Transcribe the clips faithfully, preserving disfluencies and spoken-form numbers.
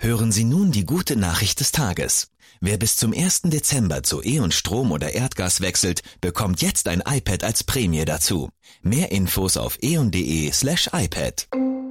Hören Sie nun die gute Nachricht des Tages. Wer bis zum ersten Dezember zu E.ON Strom oder Erdgas wechselt, bekommt jetzt ein iPad als Prämie dazu. Mehr Infos auf eon.de slash iPad.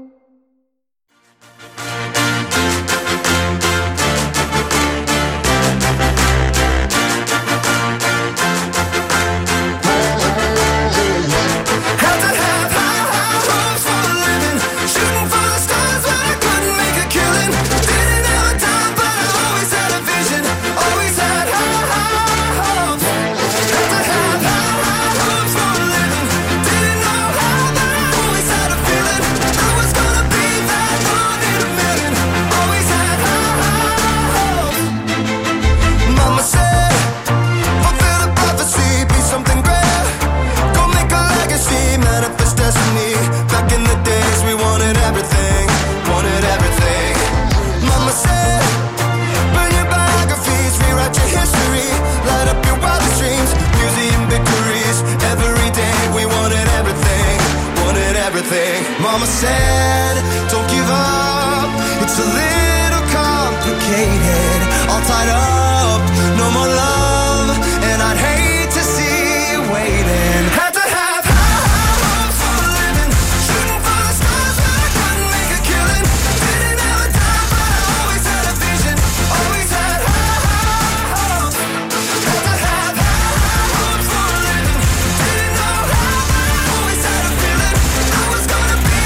Mama said, don't give up, it's a little complicated, all tied up, no more love, and I'd hate to see you waiting. Had to have high, high hopes for a living, shooting for the stars but I couldn't make a killing, didn't have a dime but I always had a vision, always had high, high hopes. Had to have high, high hopes for a living, didn't know how but I always had a feeling, I was gonna be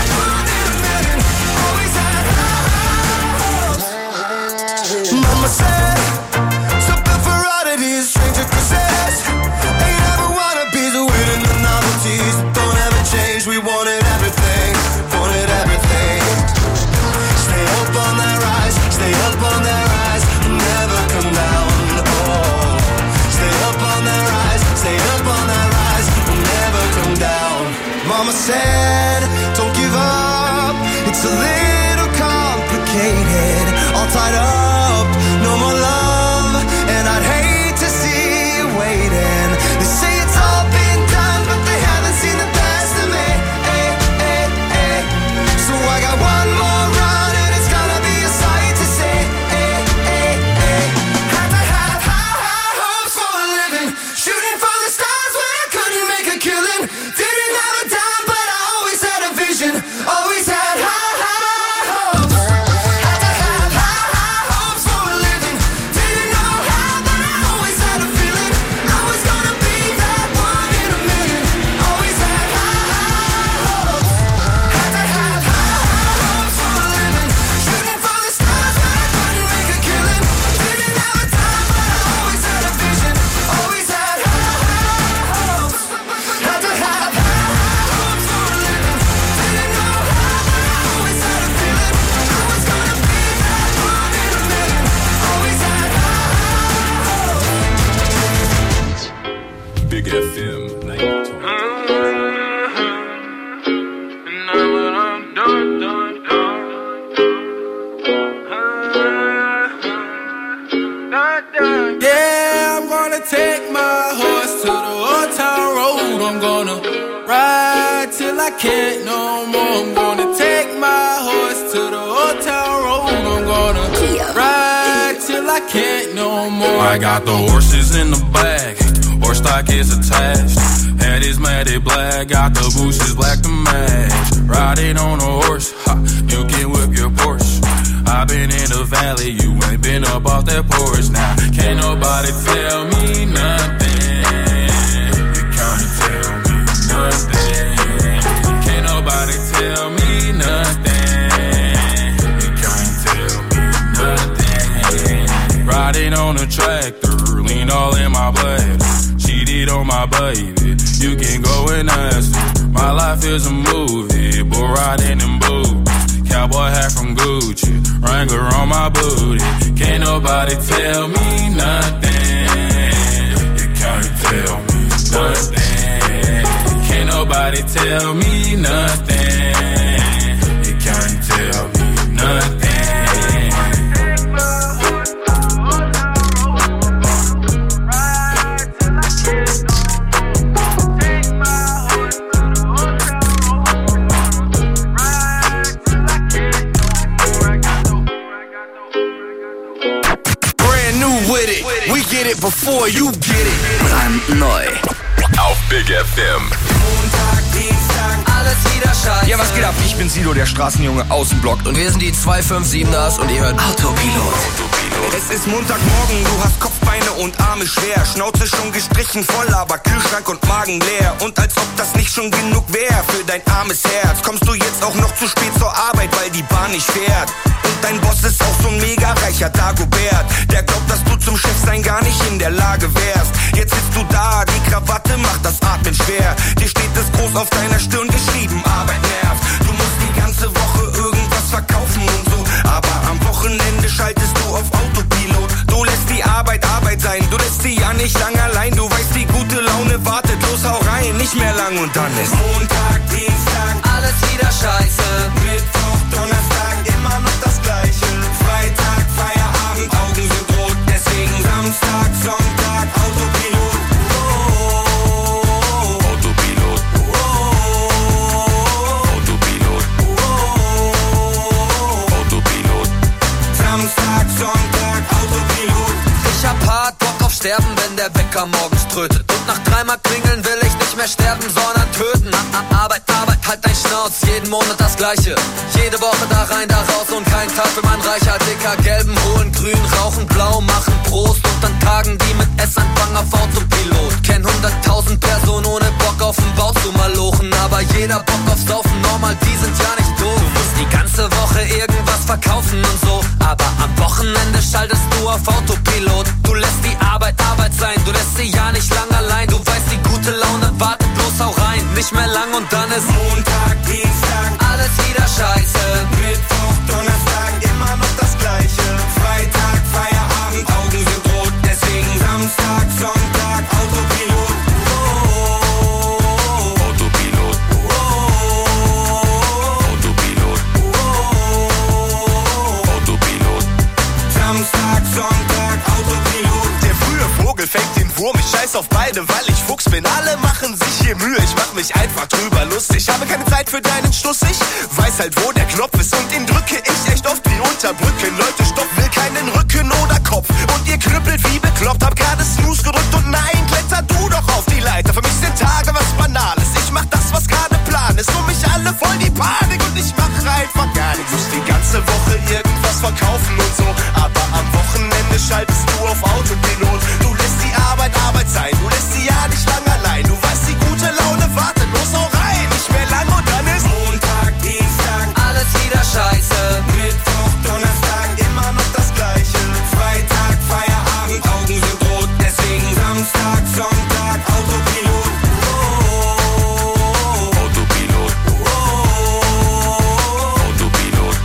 Mama said, something for oddities, stranger causes. Ain't ever wanna be the winning the novelties. Don't ever change, we wanted everything, wanted everything. Stay up on that rise, stay up on that rise, never come down, oh. Stay up on that rise, stay up on that rise, never come down. Mama said, don't give up, it's a little complicated, all tied up, no more love, and I'd hate to see you waiting. They say it's all been done, but they haven't seen the best of me, eh, eh, eh. So I got one more run, and it's gonna be a sight to see, eh, eh, eh. Had to have high, high hopes for a living, shooting for the stars when I couldn't make a killing, didn't have a dime, but I always had a vision, always had high, high hopes. Had to have high, high hopes for a living, didn't know how, but I always had a feeling, I was gonna be that one in a million, always had high, high hopes. Had to have high, high hopes for a living, shooting for the stars when I couldn't make a killing, didn't have a dime, but I always had a vision, always had high, high hopes. Had to have high, high hopes for a living, didn't know how, but I always had a feeling, I was gonna be that one in a million, always had high, high hopes. Big F M ninety-two. Yeah, I'm gonna take my horse to the old town road. I'm gonna ride till I can't no more. I'm gonna take my horse to the old town road. I'm gonna ride till I can't no more. I got the horses in the back, horse stock is attached. Head is matted black, got the bushes black to match. Riding on a horse, ha, you can whip your Porsche. I been in the valley, you ain't been up off that porch. Now, can't nobody tell me nothing. You can't tell me nothing. Can't nobody tell me nothing. You can't tell me nothing. Riding on a tractor, lean all in my blood. Cheated on my baby, you can go and ask her. My life is a movie, bull riding in boots. Cowboy hat from Gucci, Wrangler on my booty. Can't nobody tell me nothing. You can't tell me nothing. Can't nobody tell me nothing. You can't tell me nothing. get it before you get it. Brandneu. Auf Big F M. Montag, Dienstag, alles wieder scheiße. Ja, was geht ab? Ich bin Sido, der Straßenjunge aus dem Block. Und wir sind die zwei fünf siebeners und ihr hört Autopilot. Es ist Montagmorgen, du hast Kopf, Beine und Arme schwer. Schnauze schon gestrichen voll, aber Kühlschrank und Magen leer. Und als ob das nicht schon genug wäre für dein armes Herz, kommst du jetzt auch noch zu spät zur Arbeit, weil die Bahn nicht fährt. Und dein Boss ist auch so ein mega reicher Dagobert, der glaubt, dass du zum Chef sein gar nicht in der Lage wärst. Jetzt sitzt du da, die Krawatte macht das Atmen schwer. Dir steht es groß auf deiner Stirn geschrieben, Arbeit nervt. Du musst die ganze Woche irgendwas verkaufen und so, aber am Wochenende schaltest du auf Autopilot. Du lässt die Arbeit Arbeit sein, du lässt sie ja nicht lang allein. Du weißt, die gute Laune wartet, los hau rein, nicht mehr lang. Und dann ist Montag, Dienstag, alles wieder scheiße. Mittwoch, Donnerstag, immer noch das Gleiche. Freitag, Feierabend, Augen sind rot, deswegen Samstag, Sonntag, Autopilot. Oh, Autopilot. Oh, Autopilot. Oh, Autopilot. Samstag, Sonntag, Autopilot. Ich hab hart Bock auf Sterben, wenn der Wecker morgens trötet. Und nach dreimal klingeln will ich nicht mehr sterben, sondern töten. A -A Arbeit, Arbeit, halt dein Schnauz, jeden Monat das Gleiche. Jede Woche da rein, da raus und kein Tag für mein reicher Dicker. Gelben holen, grün, rauchen, blau, machen Prost. Und dann tagen die mit Essanfang auf Autopilot. Kenn hunderttausend Personen ohne Bock auf den Bau zu malochen. Aber jeder Bock auf Saufen, normal, die sind ja nicht doof. Du musst die ganze Woche irgendwas verkaufen und so, aber am Wochenende schaltest du auf Autopilot. Du lässt die Arbeit Arbeit sein, du lässt sie ja nicht lang allein. Du weißt, die gute Laune wartet, bloß hau rein, nicht mehr lang. Und dann ist Montag, Dienstag, alles wieder scheiße. Mittwoch, Donnerstag, immer noch das Gleiche. Freitag, Feierabend, Augen sind rot, deswegen Samstag, Sonntag, Autopilot. Oh, Autopilot. Oh, Autopilot. Oh, Autopilot. Samstag, Sonntag, Autopilot. Der frühe Vogel fängt den Wurm, ich scheiß auf beide, weil ich Fuchs bin. Alle machen sich hier Mühe, ich mach mich einfach drüber lustig. Habe keine Zeit für deinen Schluss, ich weiß halt, wo der Knopf ist und den drücke ich echt oft wie Unterbrücken. Leute, stopp, will keinen Rücken oder Kopf und ihr knüppelt wie bekloppt. Hab gerade Snooze gedrückt und nein, kletter du doch auf die Leiter. Für mich sind Tage was Banales, ich mach das, was gerade Plan ist. Um mich alle voll die Panik und ich mach einfach gar nichts. Muss die ganze Woche irgendwas verkaufen und so, aber am Wochenende schaltest du auf Autopilot. Du lässt die Arbeit Arbeit sein, du lässt sie ja nicht lang allein. Du weißt, die gute Laune wartet, los hau rein, nicht mehr lang. Und dann ist Montag, Dienstag, alles wieder scheiße. Mittwoch, Donnerstag, immer noch das Gleiche. Freitag, Feierabend, Augen sind rot, deswegen Samstag, Sonntag, Autopilot. Oh, Autopilot. Oh, Autopilot.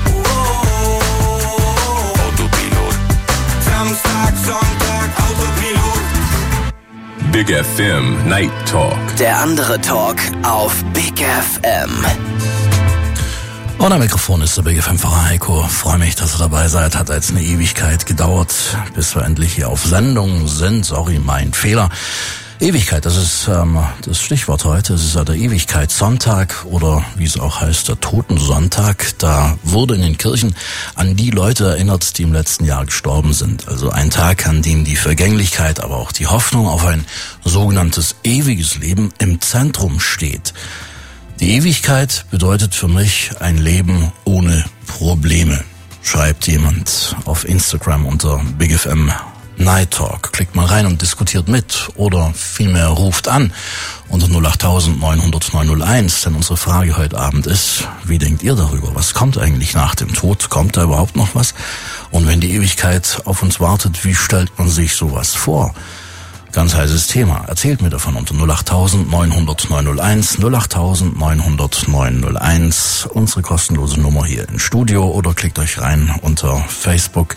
Oh, Autopilot. Samstag, Sonntag, Autopilot. Big F M Night Talk. Der andere Talk auf Big F M. Und am Mikrofon ist der Big F M-Fahrer Heiko. Freue mich, dass ihr dabei seid. Hat jetzt eine Ewigkeit gedauert, bis wir endlich hier auf Sendung sind. Sorry, mein Fehler. Ewigkeit, das ist ähm, das Stichwort heute. Es ist ja der Ewigkeitssonntag oder wie es auch heißt, der Totensonntag. Da wurde in den Kirchen an die Leute erinnert, die im letzten Jahr gestorben sind. Also ein Tag, an dem die Vergänglichkeit, aber auch die Hoffnung auf ein sogenanntes ewiges Leben im Zentrum steht. Die Ewigkeit bedeutet für mich ein Leben ohne Probleme, schreibt jemand auf Instagram unter Big F M Night Talk. Klickt mal rein und diskutiert mit oder vielmehr ruft an unter null acht neun null null neun null eins, denn unsere Frage heute Abend ist, wie denkt ihr darüber? Was kommt eigentlich nach dem Tod? Kommt da überhaupt noch was? Und wenn die Ewigkeit auf uns wartet, wie stellt man sich sowas vor? Ganz heißes Thema. Erzählt mir davon unter null acht neun null null neun null eins, null acht neun null null neun null eins, unsere kostenlose Nummer hier im Studio, oder klickt euch rein unter Facebook.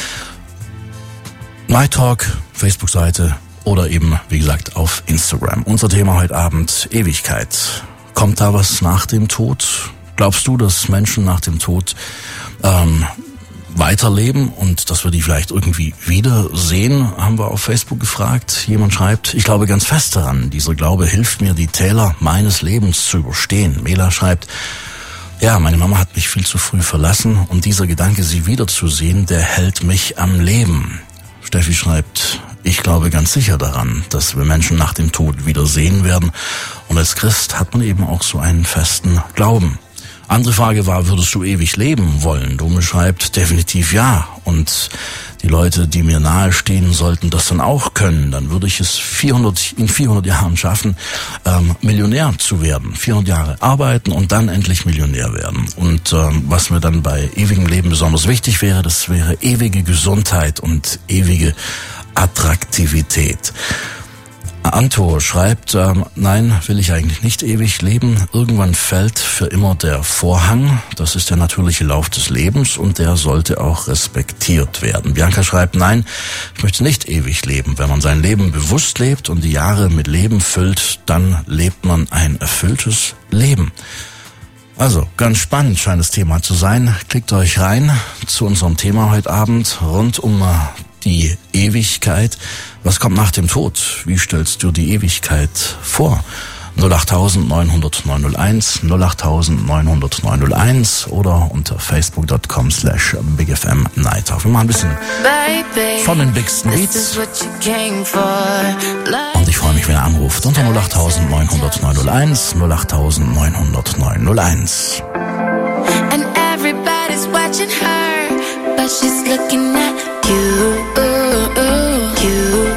Night Talk, Facebook-Seite oder eben, wie gesagt, auf Instagram. Unser Thema heute Abend, Ewigkeit. Kommt da was nach dem Tod? Glaubst du, dass Menschen nach dem Tod ähm, weiterleben und dass wir die vielleicht irgendwie wiedersehen, haben wir auf Facebook gefragt. Jemand schreibt, ich glaube ganz fest daran, dieser Glaube hilft mir, die Täler meines Lebens zu überstehen. Mela schreibt, ja, meine Mama hat mich viel zu früh verlassen und dieser Gedanke, sie wiederzusehen, der hält mich am Leben. Steffi schreibt, Ich glaube ganz sicher daran, dass wir Menschen nach dem Tod wieder sehen werden. Und als Christ hat man eben auch so einen festen Glauben. Andere Frage war, würdest du ewig leben wollen? Dome schreibt, definitiv ja. Und die Leute, die mir nahestehen, sollten das dann auch können. Dann würde ich es vierhundert, in vierhundert Jahren schaffen, ähm, Millionär zu werden. vierhundert Jahre arbeiten und dann endlich Millionär werden. Und ähm, was mir dann bei ewigem Leben besonders wichtig wäre, das wäre ewige Gesundheit und ewige Attraktivität. Anto schreibt, ähm, nein, will ich eigentlich nicht ewig leben. Irgendwann fällt für immer der Vorhang. Das ist der natürliche Lauf des Lebens und der sollte auch respektiert werden. Bianca schreibt, nein, ich möchte nicht ewig leben. Wenn man sein Leben bewusst lebt und die Jahre mit Leben füllt, dann lebt man ein erfülltes Leben. Also, ganz spannend scheint das Thema zu sein. Klickt euch rein zu unserem Thema heute Abend rund um die Ewigkeit. Was kommt nach dem Tod? Wie stellst du die Ewigkeit vor? null acht neun null null neun null eins, null acht neun null null neun null eins oder unter facebook punkt com slash bigfm night talk. Wir machen ein bisschen von den bigsten Beats. Und ich freue mich, wenn ihr anruft unter null acht neun null null neun null eins, null acht neun null null neun null eins. And everybody's watching her, but she's looking at you, you, you.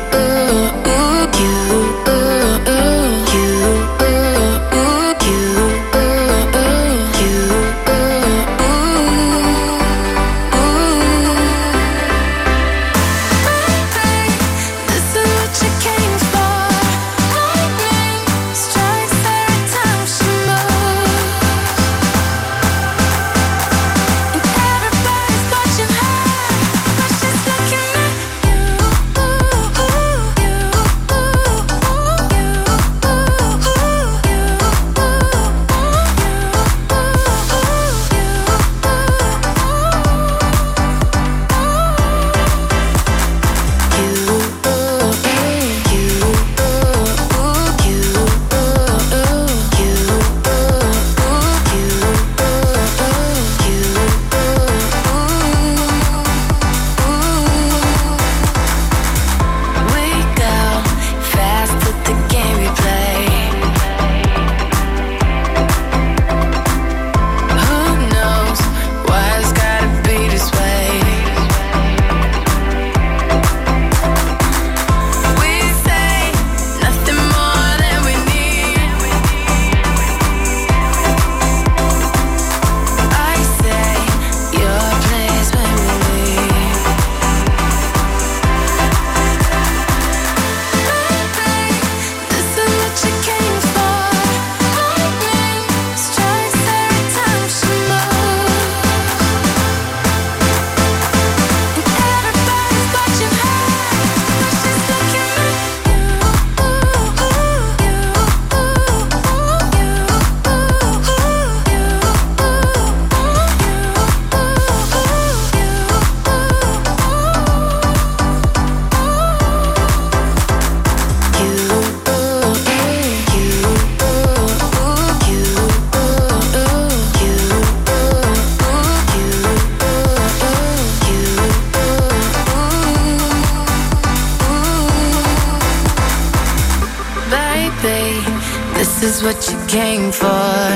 What you came for.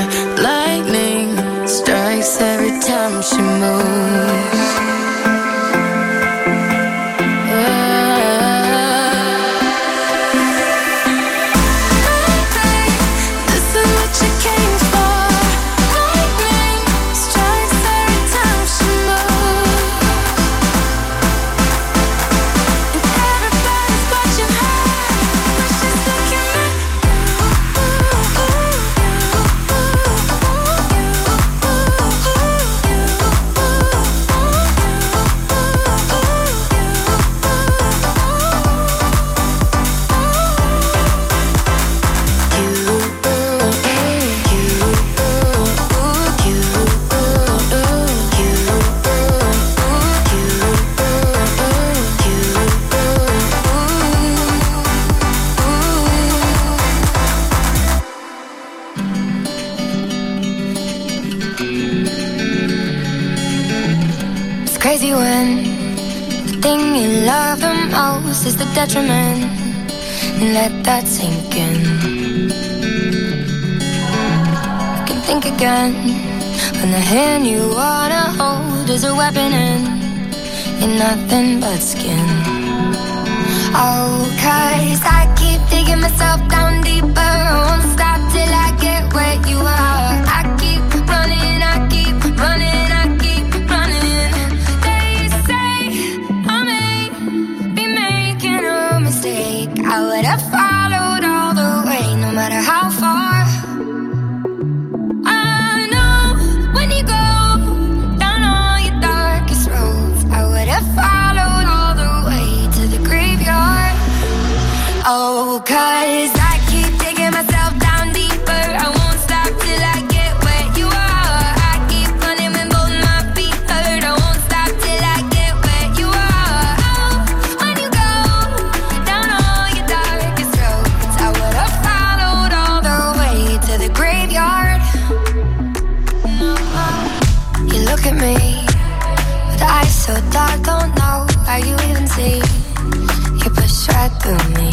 Lightning strikes every time she moves. thing you love the most is the detriment. Let that sink in. You can think again when the hand you wanna hold is a weapon and you're nothing but skin. Oh, 'cause I keep digging myself down deeper. I won't stop till I get where you are. I keep running, I keep running, I keep running. They say I may be making a mistake. I would have followed all the way, no matter how far. I know when you go down all your darkest roads, I would have followed all the way to the graveyard. Oh, 'cause I keep digging myself down deeper. I won't stop till I get where you are. I keep running when both my feet hurt. I won't stop till I get where you are. Oh, when you go down all your darkest roads, I would have followed all the way to the graveyard. You look at me with eyes so dark, don't know how you even see. You push right through me.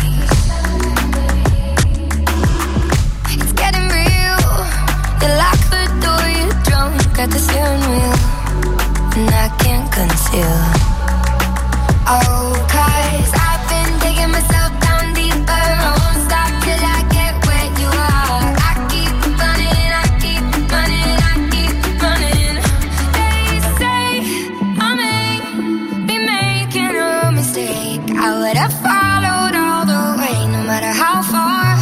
It's getting real. You lock the door, you're drunk at the steering wheel, and I can't conceal. Oh, 'cause I've been digging myself down deeper. I won't stop till I get where you are. I keep running, I keep running, I keep running. They say I may be making a mistake. I would have followed all the way, no matter how far.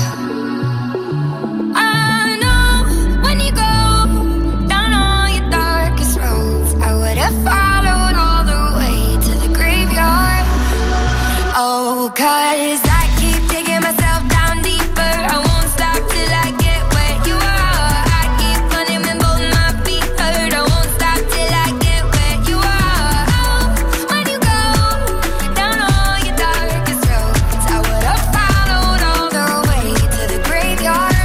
I know when you go down all your darkest roads, I would have followed all the way to the graveyard. Oh, 'cause I keep digging myself down deeper. I won't stop till I get where you are. I keep running when both my feet hurt. I won't stop till I get where you are. Oh, when you go down all your darkest roads, I would have followed all the way to the graveyard.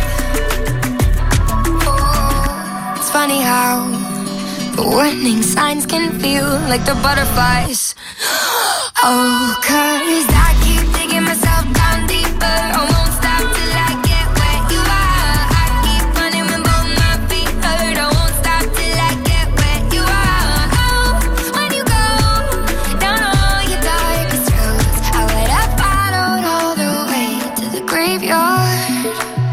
Oh, it's funny how the warning signs can feel like the butterflies. Oh, 'cause I keep digging myself down deeper. I won't stop till I get where you are. I keep running when both my feet hurt. I won't stop till I get where you are. Oh, when you go down all your darkest roads, I would have followed all the way to the graveyard.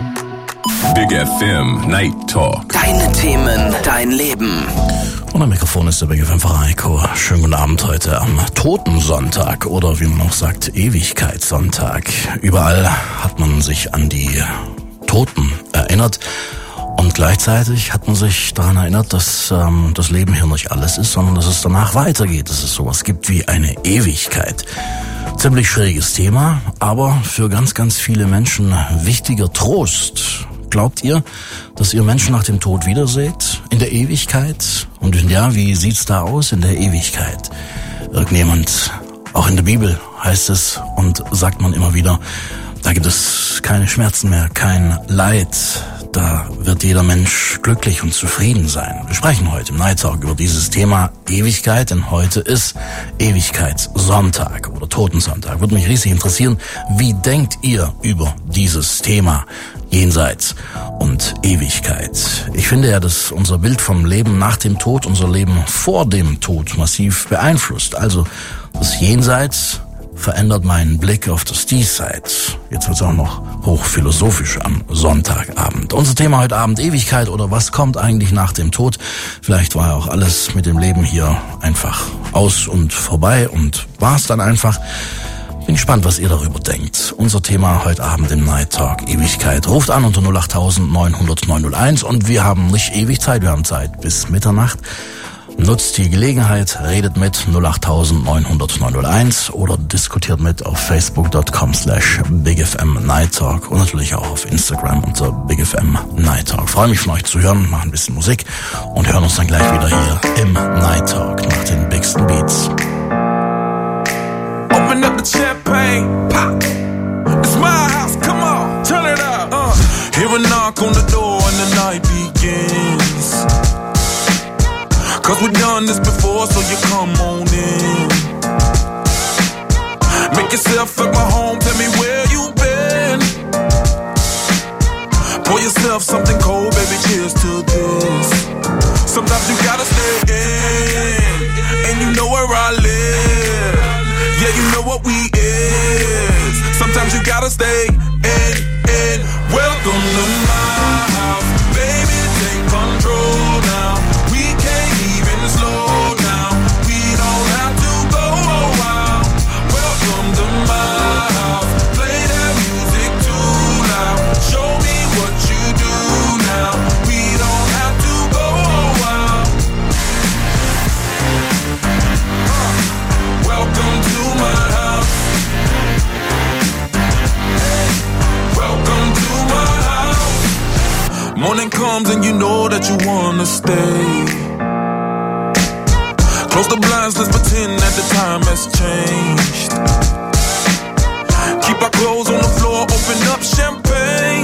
Big F M Night Talk. Deine Themen, dein Leben. Und am Mikrofon ist der Big F M Heiko. Schönen guten Abend heute am Totensonntag oder wie man auch sagt, Ewigkeitssonntag. Überall hat man sich an die Toten erinnert und gleichzeitig hat man sich daran erinnert, dass ähm, das Leben hier nicht alles ist, sondern dass es danach weitergeht, dass es sowas gibt wie eine Ewigkeit. Ziemlich schwieriges Thema, aber für ganz, ganz viele Menschen wichtiger Trost. Glaubt ihr, dass ihr Menschen nach dem Tod wiederseht? In der Ewigkeit? Und wenn ja, wie sieht's da aus in der Ewigkeit? Irgendjemand, auch in der Bibel heißt es und sagt man immer wieder, da gibt es keine Schmerzen mehr, kein Leid. Da wird jeder Mensch glücklich und zufrieden sein. Wir sprechen heute im Night Talk über dieses Thema Ewigkeit, denn heute ist Ewigkeitssonntag oder Totensonntag. Würde mich riesig interessieren, wie denkt ihr über dieses Thema Jenseits und Ewigkeit? Ich finde ja, dass unser Bild vom Leben nach dem Tod unser Leben vor dem Tod massiv beeinflusst. Also das Jenseits verändert meinen Blick auf das Diesseits. Jetzt wird's auch noch hochphilosophisch am Sonntagabend. Unser Thema heute Abend Ewigkeit oder was kommt eigentlich nach dem Tod? Vielleicht war ja auch alles mit dem Leben hier einfach aus und vorbei und war's dann einfach. Bin gespannt, was ihr darüber denkt. Unser Thema heute Abend im Night Talk Ewigkeit. Ruft an unter null acht neun null null neun null eins und wir haben nicht ewig Zeit, wir haben Zeit bis Mitternacht. Nutzt die Gelegenheit, redet mit null acht neun null null neun null eins oder diskutiert mit auf facebook dot com slash big f m night talk und natürlich auch auf Instagram unter big f m night talk. Freue mich von euch zu hören, machen ein bisschen Musik und hören uns dann gleich wieder hier im Night Talk nach den bigsten Beats. Open up the champagne, pop. It's my house, come on, turn it up. Uh. Hear a knock on the door and the night begins. Cause we've done this before, so you come on in. yourself at my home, tell me where you been. Pour yourself something cold, baby, cheers to this. Sometimes you gotta stay in, and you know where I live. Yeah, you know what we is. Sometimes you gotta stay in, in. Welcome to my house, baby, take control now. We can't even slow down. We don't have to go a while. Welcome to my house, play that music too loud. Show me what you do now. We don't have to go a while. Uh, welcome to my house. Welcome to my house. Morning comes and you know that you wanna stay. Close the blinds, let's pretend that the time has changed. Keep our clothes on the floor, open up champagne.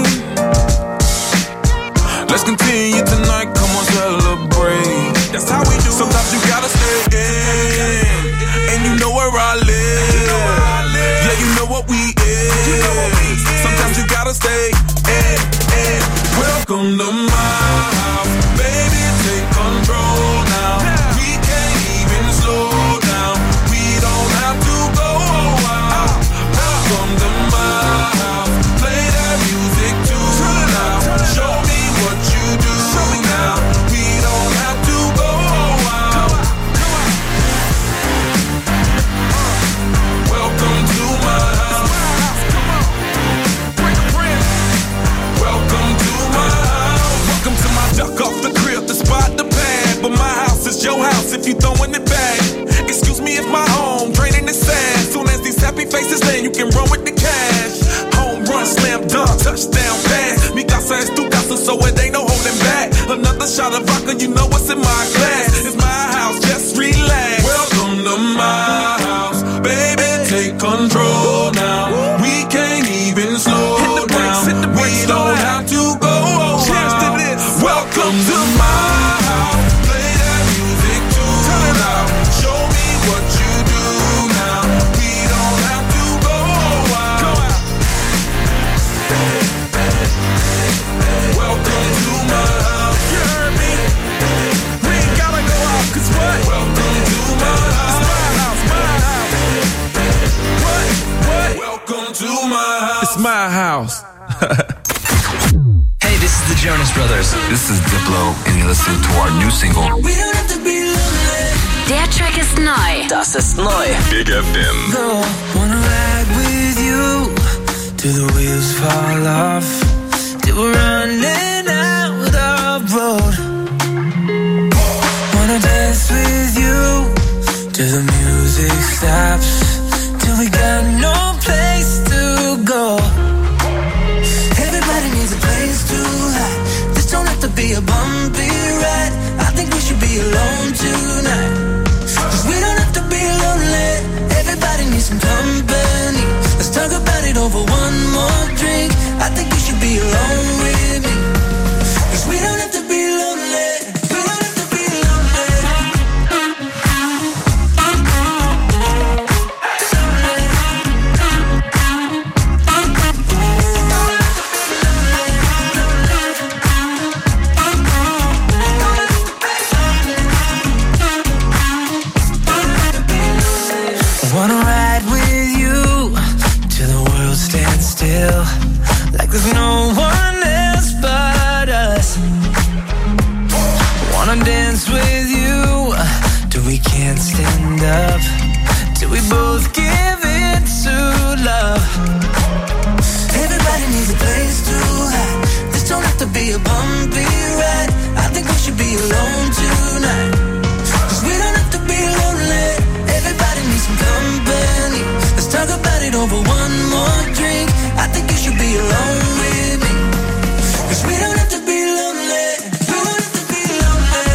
Let's continue tonight, come on, celebrate. That's how we do. Sometimes you gotta stay in, and you know where I live. Yeah, you know what we is. Sometimes you gotta stay in, in. Welcome to my house, baby, take control now. We can't even slow down. We don't have to go a while. Welcome to my house, play that music too loud. Show me what you do now. We don't have to go a while. Welcome to my house. Welcome to my house. Welcome to my duck off the crib, the spot, the pad. But my house is your house if you throwing it back. Excuse me if my home draining the sand. Soon as these happy faces land, you can run with the cash. Home run, slam dunk, touchdown pass. Mi casa es tu casa, so it ain't no holding back. Another shot of vodka, you know what's in my glass. It's my house, just relax. Welcome to my house, baby, take control now. We can't even slow down. We don't have to go a while. Welcome to my house, play that music too loud. Show me what you do now. We don't have to go a while. Welcome to my house. You heard me? We ain't gotta go out, cause what? Welcome to my house. It's my house, my house. What? What? Welcome to my house. It's my house. Hey, this is the Jonas Brothers. This is Diplo, and you're listening to our new single. Der Track ist neu. Das ist neu. Big F M. Go, wanna ride with you till the wheels fall off, till we're running out of road. Wanna dance with you till the music stops, till we got no place to go. Everybody needs a place to hide. This don't have to be a bumpy ride. I think we should be alone tonight, cause we don't have to be lonely. Everybody needs some company. Let's talk about it over one more drink. I think you should be alone with me, cause we don't have to be lonely. We don't have to be lonely. I wanna ride with you till the world stands still, like there's no one else but us. Wanna dance with you till we can't stand up, till we both give in to love. Everybody needs a place to hide. This don't have to be a bumpy ride. I think we should be alone tonight, cause we don't have to be lonely. Everybody needs some company. Let's talk about it over one more drink. I think you should be alone with me, cause we don't have to be lonely. We don't have to be lonely.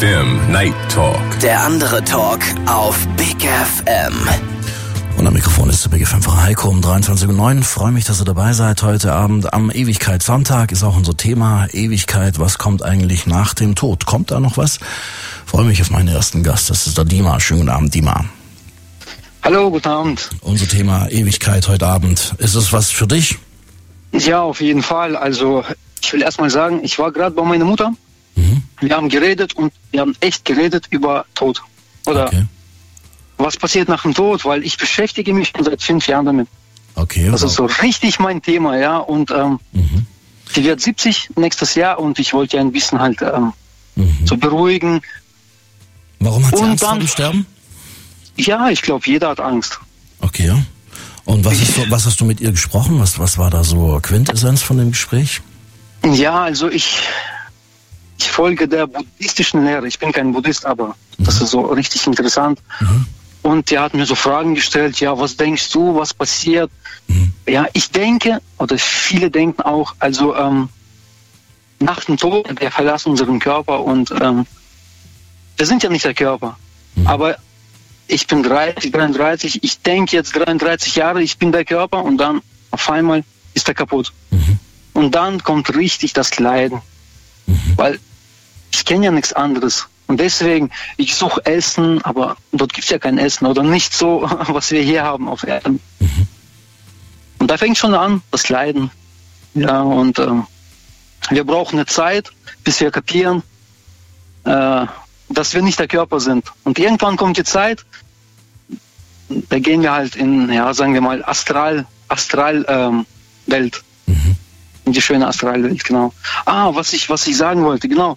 F M Night Talk. Der andere Talk auf Big F M. Und am Mikrofon ist der Big F M-Fahrer Heiko um dreiundzwanzig Uhr neun. Freue mich, dass ihr dabei seid heute Abend. Am Ewigkeitssonntag ist auch unser Thema Ewigkeit. Was kommt eigentlich nach dem Tod? Kommt da noch was? Freue mich auf meinen ersten Gast. Das ist der Dima. Schönen guten Abend, Dima. Hallo, guten Abend. Unser Thema Ewigkeit heute Abend. Ist es was für dich? Ja, auf jeden Fall. Also ich will erst mal sagen, ich war gerade bei meiner Mutter. Mhm. Wir haben geredet und wir haben echt geredet über Tod. Oder okay. Was passiert nach dem Tod? Weil ich beschäftige mich schon seit fünf Jahren damit. Okay. Das ist so richtig mein Thema, ja. Und ähm, mhm. sie wird siebzig nächstes Jahr und ich wollte ja ein bisschen halt ähm, mhm. so beruhigen. Warum hat sie und Angst dann, vor dem Sterben? Ja, ich glaube, jeder hat Angst. Okay. Und was, ist so, was hast du mit ihr gesprochen? Was, was war da so Quintessenz von dem Gespräch? Ja, also ich, ich folge der buddhistischen Lehre. Ich bin kein Buddhist, aber mhm. das ist so richtig interessant. Mhm. Und er hat mir so Fragen gestellt, ja, was denkst du, was passiert? Mhm. Ja, ich denke, oder viele denken auch, also ähm, nach dem Tod, wir verlassen unseren Körper und ähm, wir sind ja nicht der Körper. Mhm. Aber ich bin dreißig, dreiunddreißig, ich denke jetzt dreiunddreißig Jahre, ich bin der Körper und dann auf einmal ist er kaputt. Mhm. Und dann kommt richtig das Leiden. Mhm. Weil ich kenne ja nichts anderes. Und deswegen, ich suche Essen, aber dort gibt es ja kein Essen oder nicht so, was wir hier haben auf Erden. Mhm. Und da fängt schon an, das Leiden. Ja, und äh, wir brauchen eine Zeit, bis wir kapieren, äh, dass wir nicht der Körper sind. Und irgendwann kommt die Zeit, da gehen wir halt in, ja, sagen wir mal, Astral, Astral, ähm, Welt. Mhm. In die schöne Astralwelt, genau. Ah, was ich, was ich sagen wollte, genau.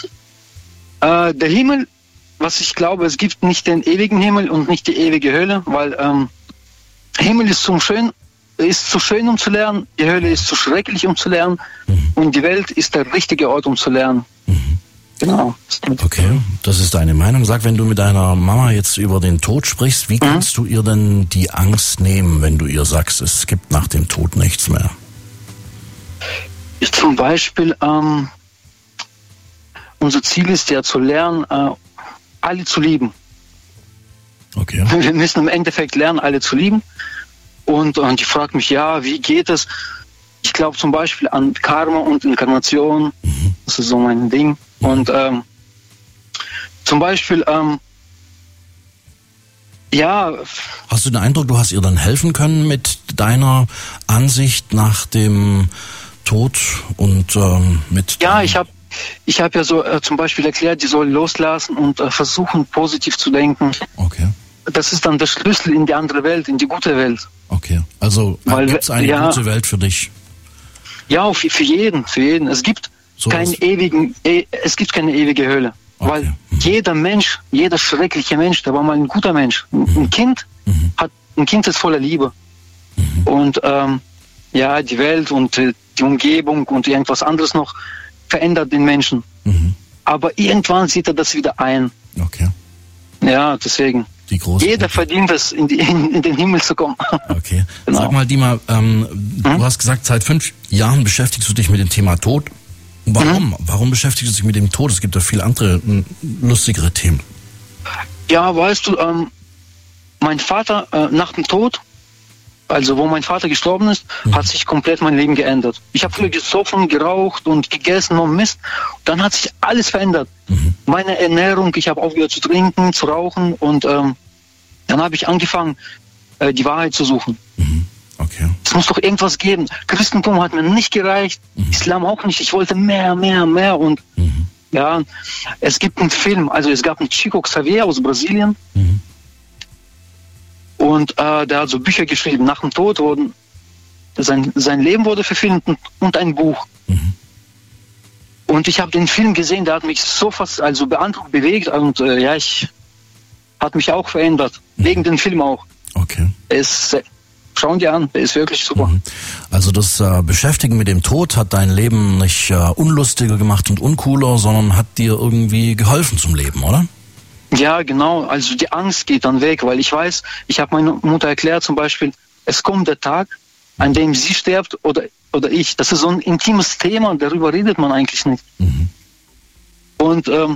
Äh, der Himmel, was ich glaube, es gibt nicht den ewigen Himmel und nicht die ewige Hölle, weil ähm, Himmel ist zum schön, ist zu schön, um zu lernen, die Hölle ist zu schrecklich, um zu lernen, mhm. und die Welt ist der richtige Ort, um zu lernen. Mhm. Genau. Okay, das ist deine Meinung. Sag, wenn du mit deiner Mama jetzt über den Tod sprichst, wie kannst mhm. du ihr denn die Angst nehmen, wenn du ihr sagst, es gibt nach dem Tod nichts mehr? Zum Beispiel, ähm, unser Ziel ist ja zu lernen, äh, alle zu lieben. Okay. Wir müssen im Endeffekt lernen, alle zu lieben. Und, und ich frage mich, ja, wie geht es? Ich glaube zum Beispiel an Karma und Inkarnation. Mhm. Das ist so mein Ding. Und ähm, zum Beispiel, ähm, ja. Hast du den Eindruck, du hast ihr dann helfen können mit deiner Ansicht nach dem Tod und ähm, mit... Ja, ich habe ich hab ja so äh, zum Beispiel erklärt, die soll loslassen und äh, versuchen, positiv zu denken. Okay. Das ist dann der Schlüssel in die andere Welt, in die gute Welt. Okay, also gibt es eine ja, gute Welt für dich? Ja, für, für jeden, für jeden. Es gibt so keinen ewigen, e, es gibt keine ewige Hölle. Okay. Weil mhm. jeder Mensch, jeder schreckliche Mensch, der war mal ein guter Mensch. Ein, mhm. ein Kind mhm. hat, ein Kind ist voller Liebe. Mhm. Und ähm, ja, die Welt und äh, die Umgebung und irgendwas anderes noch verändert den Menschen. Mhm. Aber irgendwann sieht er das wieder ein. Okay. Ja, deswegen. Die große Jeder Gruppe. verdient es, in, die, in, in den Himmel zu kommen. Okay. Genau. Sag mal, Dima, ähm, hm? du hast gesagt, seit fünf Jahren beschäftigst du dich mit dem Thema Tod. Warum? Hm? Warum beschäftigst du dich mit dem Tod? Es gibt ja viele andere m, lustigere Themen. Ja, weißt du, ähm, mein Vater äh, nach dem Tod, also wo mein Vater gestorben ist, mhm. hat sich komplett mein Leben geändert. Ich habe früher gesoffen, geraucht und gegessen und Mist. Dann hat sich alles verändert. Mhm. Meine Ernährung, ich habe aufgehört zu trinken, zu rauchen und ähm, dann habe ich angefangen, äh, die Wahrheit zu suchen. Mhm. Okay. Es muss doch irgendwas geben. Christentum hat mir nicht gereicht, mhm. Islam auch nicht. Ich wollte mehr, mehr, mehr und mhm. ja, es gibt einen Film, also es gab einen Chico Xavier aus Brasilien. Mhm. Und äh, der hat so Bücher geschrieben. Nach dem Tod wurden sein, sein Leben wurde verfilmt und ein Buch. Mhm. Und ich habe den Film gesehen, der hat mich so fast also beeindruckt, bewegt und äh, ja, ich hat mich auch verändert. Mhm. Wegen dem Film auch. Okay. Es, äh, schauen die an, der ist wirklich super. Mhm. Also das äh, Beschäftigen mit dem Tod hat dein Leben nicht äh, unlustiger gemacht und uncooler, sondern hat dir irgendwie geholfen zum Leben, oder? Ja, genau. Also die Angst geht dann weg, weil ich weiß, ich habe meiner Mutter erklärt zum Beispiel, es kommt der Tag, an dem sie stirbt oder, oder ich. Das ist so ein intimes Thema, darüber redet man eigentlich nicht. Mhm. Und ähm,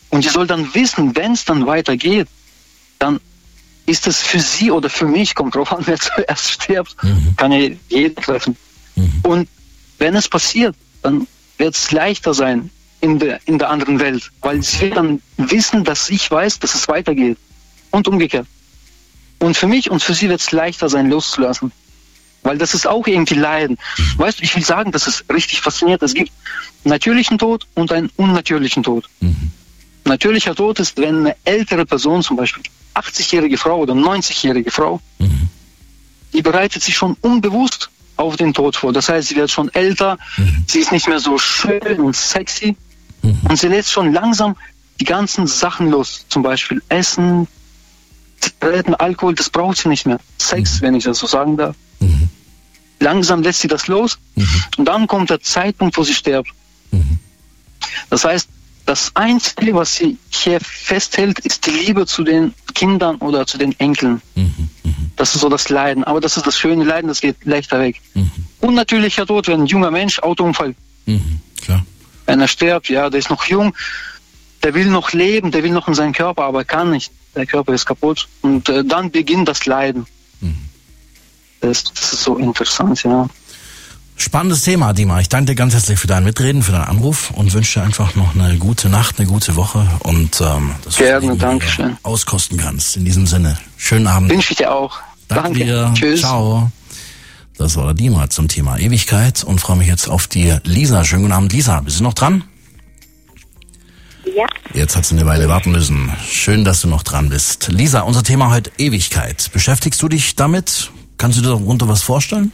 Und die soll dann wissen, wenn es dann weitergeht, dann ist es für sie oder für mich, kommt drauf an, wer zuerst stirbt, mhm. kann ja jeder treffen. Mhm. Und wenn es passiert, dann wird es leichter sein in der, in der anderen Welt, weil sie dann wissen, dass ich weiß, dass es weitergeht. Und umgekehrt. Und für mich und für sie wird es leichter sein, loszulassen. Weil das ist auch irgendwie Leiden. Weißt du, ich will sagen, das ist richtig faszinierend. Es gibt natürlichen Tod und einen unnatürlichen Tod. Mhm. Natürlicher Tod ist, wenn eine ältere Person, zum Beispiel achtzigjährige Frau oder neunzigjährige Frau, mhm. die bereitet sich schon unbewusst auf den Tod vor. Das heißt, sie wird schon älter, mhm. sie ist nicht mehr so schön und sexy mhm. und sie lässt schon langsam die ganzen Sachen los. Zum Beispiel Essen, Zigaretten, Alkohol, das braucht sie nicht mehr. Sex, mhm. wenn ich das so sagen darf. Mhm. Langsam lässt sie das los mhm. und dann kommt der Zeitpunkt, wo sie stirbt. Mhm. Das heißt, das Einzige, was sie hier festhält, ist die Liebe zu den Kindern oder zu den Enkeln. Mhm. Mhm. Das ist so das Leiden. Aber das ist das schöne Leiden, das geht leichter weg. Mhm. Unnatürlicher Tod, wenn ein junger Mensch, Autounfall. Mhm. Klar. Wenn er stirbt, ja, der ist noch jung, der will noch leben, der will noch in seinen Körper, aber kann nicht. Der Körper ist kaputt. Und äh, dann beginnt das Leiden. Mhm. Das, das ist so interessant, ja. Spannendes Thema, Dima. Ich danke dir ganz herzlich für dein Mitreden, für deinen Anruf und wünsche dir einfach noch eine gute Nacht, eine gute Woche und ähm, dass du gerne, danke schön. Auskosten kannst. In diesem Sinne, schönen Abend. Wünsche ich dir auch. Danke, danke dir. Tschüss. Ciao. Das war der Dima zum Thema Ewigkeit und freue mich jetzt auf die Lisa. Schönen guten Abend, Lisa. Bist du noch dran? Ja. Jetzt hat sie eine Weile warten müssen. Schön, dass du noch dran bist. Lisa, unser Thema heute Ewigkeit. Beschäftigst du dich damit? Kannst du dir darunter was vorstellen?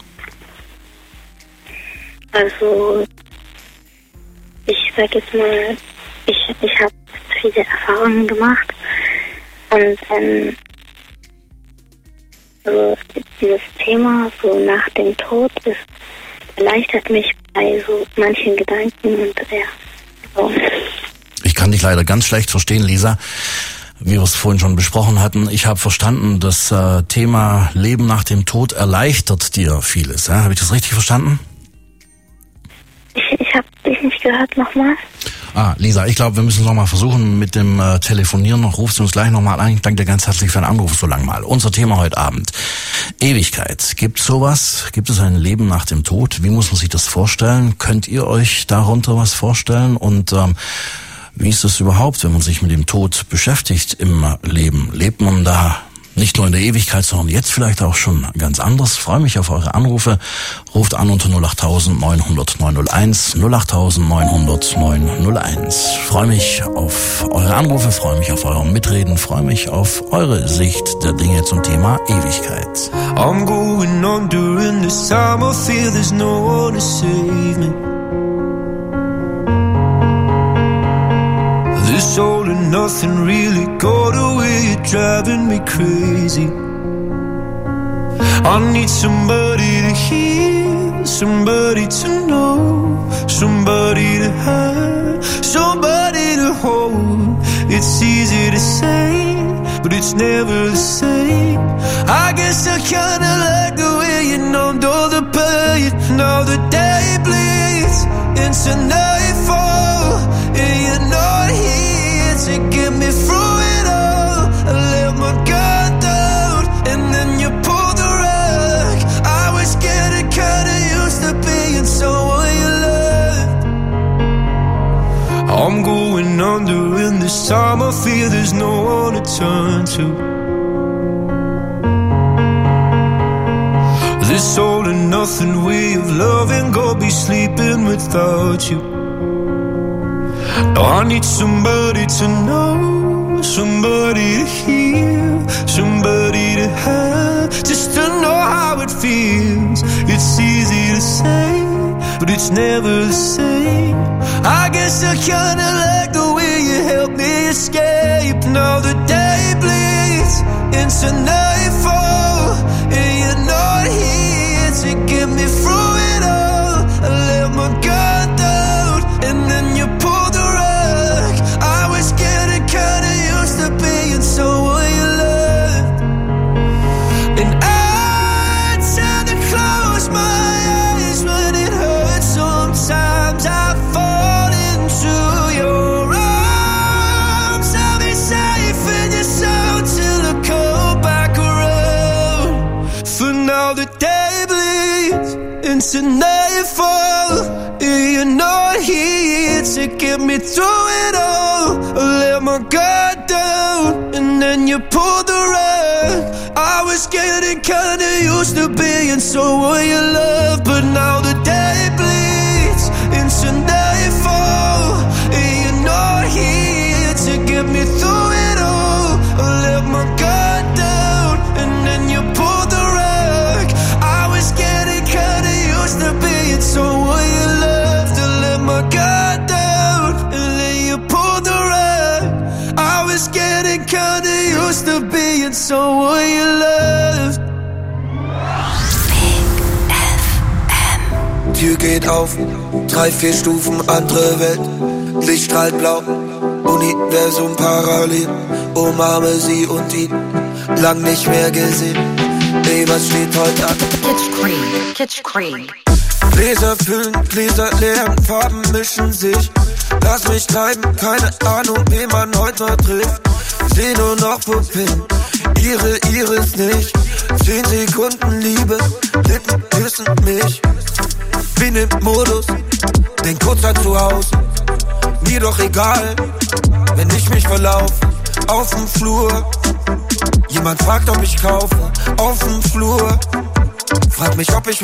Also, ich sag jetzt mal, ich, ich habe viele Erfahrungen gemacht und ähm, so dieses Thema so nach dem Tod ist, erleichtert mich bei so manchen Gedanken und ja, so. Ich kann dich leider ganz schlecht verstehen, Lisa. Wie wir es vorhin schon besprochen hatten, ich habe verstanden, das äh, Thema Leben nach dem Tod erleichtert dir vieles. Ja? Habe ich das richtig verstanden? Ich, ich habe dich nicht gehört, nochmal. Ah, Lisa, ich glaube, wir müssen es nochmal versuchen mit dem äh, Telefonieren. Rufst du uns gleich nochmal an. Ich danke dir ganz herzlich für den Anruf so lang mal. Unser Thema heute Abend. Ewigkeit. Gibt es sowas? Gibt es ein Leben nach dem Tod? Wie muss man sich das vorstellen? Könnt ihr euch darunter was vorstellen? Und ähm, wie ist es überhaupt, wenn man sich mit dem Tod beschäftigt im Leben? Lebt man da nicht nur in der Ewigkeit, sondern jetzt vielleicht auch schon ganz anders? Ich freue mich auf eure Anrufe. Ruft an unter null acht neun hundert neun null eins, null acht neun hundert neun null eins. Ich freue mich auf eure Anrufe, freue mich auf euer Mitreden, freue mich auf eure Sicht der Dinge zum Thema Ewigkeit. I'm going on during this time. I feel there's no one to save me. This all and nothing really got away, you're driving me crazy. I need somebody to hear, somebody to know, somebody to have, somebody to hold. It's easy to say, but it's never the same. I guess I kinda like the way you numbed all the pain. Now the day bleeds into nightfall, and you're not here to get me through it all. I let my guard down, and then you pulled the rug. I was getting kinda used to being someone you loved. I'm going under, and this time I feel there's no one to turn to. This all and nothing way of loving, go be sleeping without you. Now I need somebody to know, somebody to hear, somebody to have, just to know how it feels. It's easy to say, but it's never the same. I guess I kinda like the way you help me escape. Now the day bleeds into nightfall, and you're not here to get me through it all. I let my guard down, and then you pulled the rug. I was getting kinda used to being someone you loved, and I tend to close my eyes when it hurts. Sometimes I fall into your arms. nightfall. You're not here to get me through it all. I let my guard down and then you pulled the rug. I was getting kinda used to being someone you love, but now the day bleeds into nightfall. You're not here to get me through it all. I let my guard down and then you pulled the rug. I was getting kinda used to being someone you loved. I let my guard down and then you pulled the rug. I was getting kinda used to being someone you loved. Tür geht auf, drei, vier Stufen, andere Welt. Licht strahlt blau, Universum parallel. Umarme sie und ihn, lang nicht mehr gesehen. Ey, was steht heute an? Kitsch Cream, Kitsch Cream. Gläser füllen, Gläser leeren, Farben mischen sich. Lass mich treiben, keine Ahnung, wen man heute noch trifft. Seh nur noch Pupillen, ihre Iris nicht. Zehn Sekunden Liebe, Lippen küssen mich. Bin im Modus, denk kurz an zu Hause. Mir doch egal, wenn ich mich verlaufe. Auf dem Flur, jemand fragt, ob ich kaufe. Auf dem Flur, frag mich, ob ich